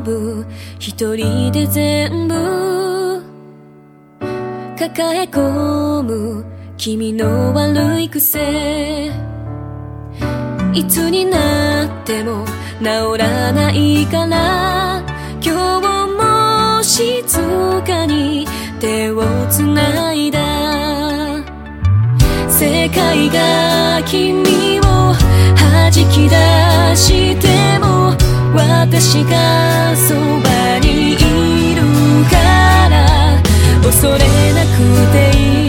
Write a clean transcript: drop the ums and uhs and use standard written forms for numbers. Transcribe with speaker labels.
Speaker 1: 部一人で全部抱え込む君の悪い癖、いつになっても治らないから今日も静かに手をつないだ。世界が君を弾き出しても私がそばにいるから恐れなくていい。